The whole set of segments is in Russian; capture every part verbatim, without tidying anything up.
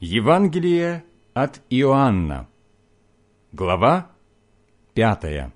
Евангелие от Иоанна, глава пятая.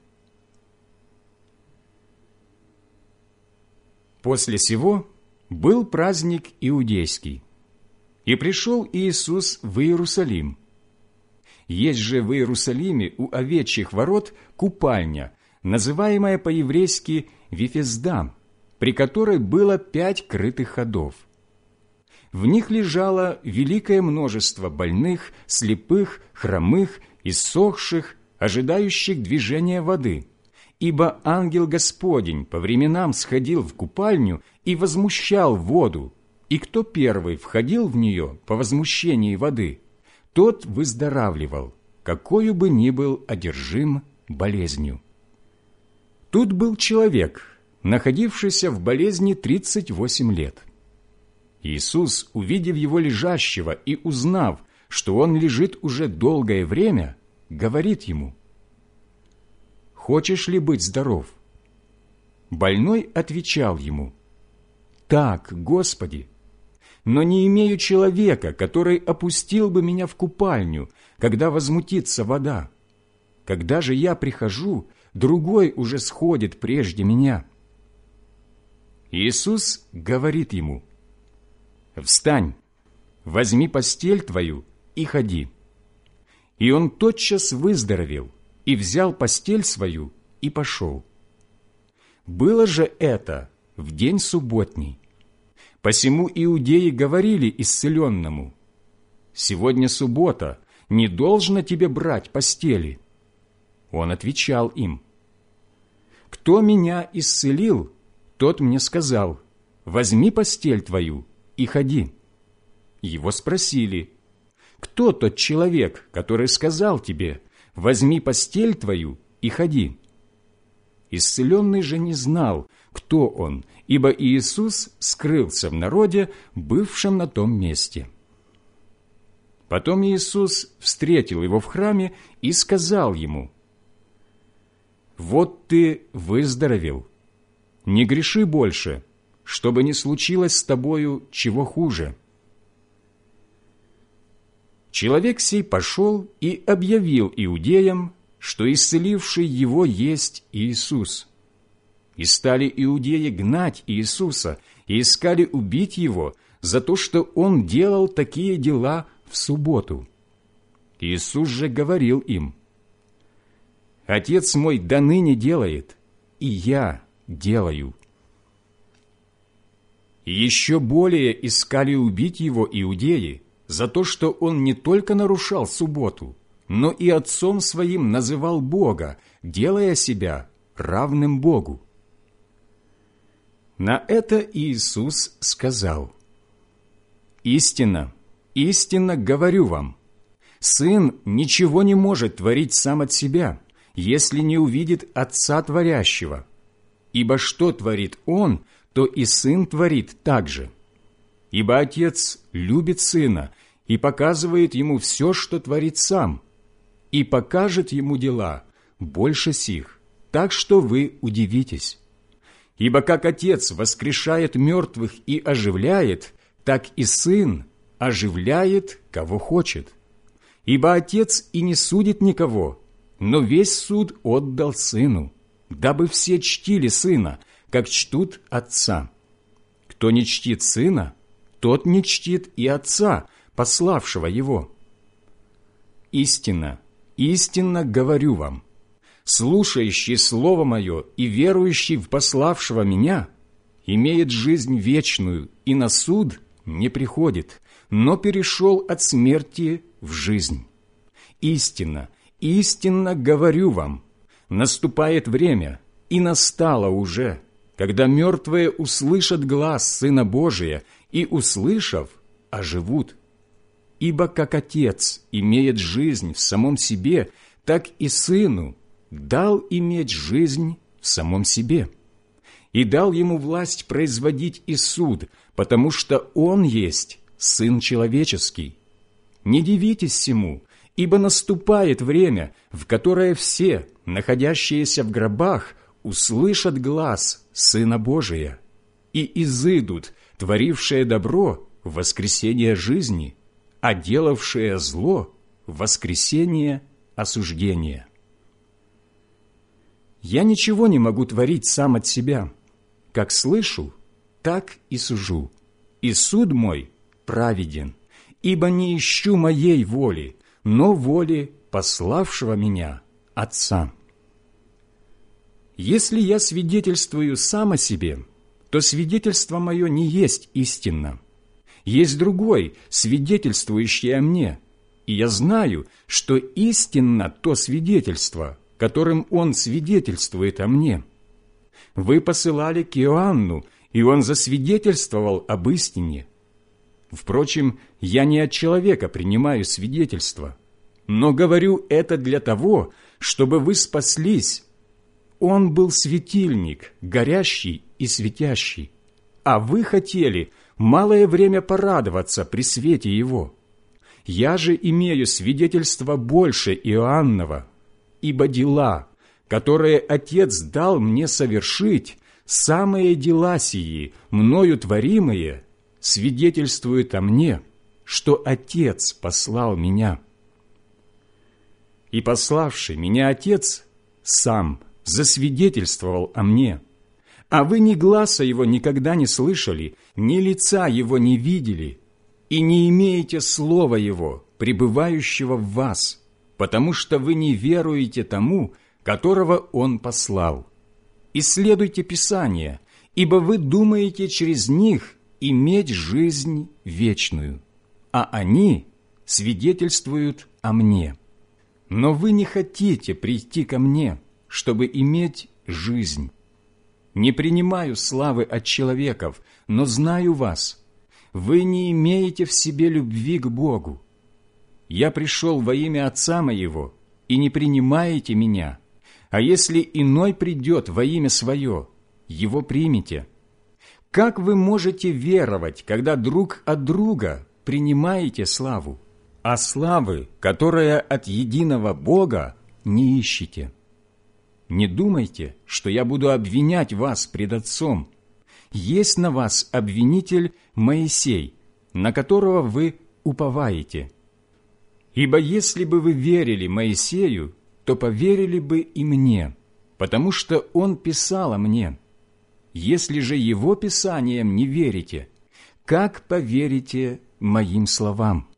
После сего был праздник иудейский, и пришел Иисус в Иерусалим. Есть же в Иерусалиме у овечьих ворот купальня, называемая по-еврейски Вифезда, при которой было пять крытых ходов. В них лежало великое множество больных, слепых, хромых, иссохших, ожидающих движения воды, ибо ангел Господень по временам сходил в купальню и возмущал воду, и кто первый входил в нее по возмущении воды, тот выздоравливал, какою бы ни был одержим болезнью. Тут был человек, находившийся в болезни тридцать восемь лет. Иисус, увидев его лежащего и узнав, что он лежит уже долгое время, говорит ему: «Хочешь ли быть здоров?» Больной отвечал ему: «Так, Господи, но не имею человека, который опустил бы меня в купальню, когда возмутится вода. Когда же я прихожу, другой уже сходит прежде меня». Иисус говорит ему: «Встань, возьми постель твою и ходи». И он тотчас выздоровел, и взял постель свою и пошел. Было же это в день субботний. Посему иудеи говорили исцеленному: «Сегодня суббота, не должно тебе брать постели». Он отвечал им: «Кто меня исцелил, тот мне сказал: возьми постель твою и ходи». Его спросили: «Кто тот человек, который сказал тебе: возьми постель твою и ходи?» Исцеленный же не знал, кто он, ибо Иисус скрылся в народе, бывшем на том месте. Потом Иисус встретил его в храме и сказал ему: «Вот ты выздоровел, не греши больше, чтобы не случилось с тобою чего хуже». Человек сей пошел и объявил иудеям, что исцеливший его есть Иисус. И стали иудеи гнать Иисуса и искали убить его за то, что он делал такие дела в субботу. Иисус же говорил им: «Отец мой доныне делает, и я делаю». И еще более искали убить его иудеи за то, что он не только нарушал субботу, но и отцом своим называл Бога, делая себя равным Богу. На это Иисус сказал: «Истинно, истинно говорю вам, Сын ничего не может творить сам от себя, если не увидит Отца Творящего. Ибо что творит Он, то и Сын творит так же. Ибо Отец любит Сына и показывает Ему все, что творит Сам, и покажет Ему дела больше сих, так что вы удивитесь. Ибо как Отец воскрешает мертвых и оживляет, так и Сын оживляет, кого хочет. Ибо Отец и не судит никого, но весь суд отдал Сыну, дабы все чтили Сына, как чтут Отца. Кто не чтит Сына, тот не чтит и Отца, пославшего Его. Истинно, истинно говорю вам, слушающий Слово Мое и верующий в пославшего Меня имеет жизнь вечную и на суд не приходит, но перешел от смерти в жизнь. Истинно, истинно говорю вам, наступает время, и настало уже, когда мертвые услышат глас Сына Божия и, услышав, оживут. Ибо как Отец имеет жизнь в самом себе, так и Сыну дал иметь жизнь в самом себе. И дал Ему власть производить и суд, потому что Он есть Сын Человеческий. Не дивитесь сему, ибо наступает время, в которое все, находящиеся в гробах, услышат глас Сына Божия, и изыдут, творившие добро, в воскресение жизни, а делавшее зло в воскресение осуждения. Я ничего не могу творить сам от себя. Как слышу, так и сужу, и суд мой праведен, ибо не ищу моей воли, но воли пославшего меня Отца. Если я свидетельствую сам о себе, то свидетельство мое не есть истинно. Есть другой, свидетельствующий о мне, и я знаю, что истинно то свидетельство, которым он свидетельствует о мне. Вы посылали к Иоанну, и он засвидетельствовал об истине. Впрочем, я не от человека принимаю свидетельство, но говорю это для того, чтобы вы спаслись. Он был светильник, горящий и светящий, а вы хотели малое время порадоваться при свете его. Я же имею свидетельство больше Иоаннова, ибо дела, которые Отец дал мне совершить, самые дела сии, мною творимые, свидетельствуют о мне, что Отец послал меня. И пославший меня Отец сам засвидетельствовал о мне, а вы ни гласа его никогда не слышали, ни лица его не видели, и не имеете слова его, пребывающего в вас, потому что вы не веруете тому, которого он послал. Исследуйте Писания, ибо вы думаете через них иметь жизнь вечную, а они свидетельствуют о мне. Но вы не хотите прийти ко мне, чтобы иметь жизнь. Не принимаю славы от человеков, но знаю вас. Вы не имеете в себе любви к Богу. Я пришел во имя Отца моего, и не принимаете меня. А если иной придет во имя свое, его примите. Как вы можете веровать, когда друг от друга принимаете славу, а славы, которая от единого Бога, не ищете? Не думайте, что я буду обвинять вас пред Отцом. Есть на вас обвинитель Моисей, на которого вы уповаете. Ибо если бы вы верили Моисею, то поверили бы и мне, потому что он писал о мне. Если же его писаниям не верите, как поверите моим словам?»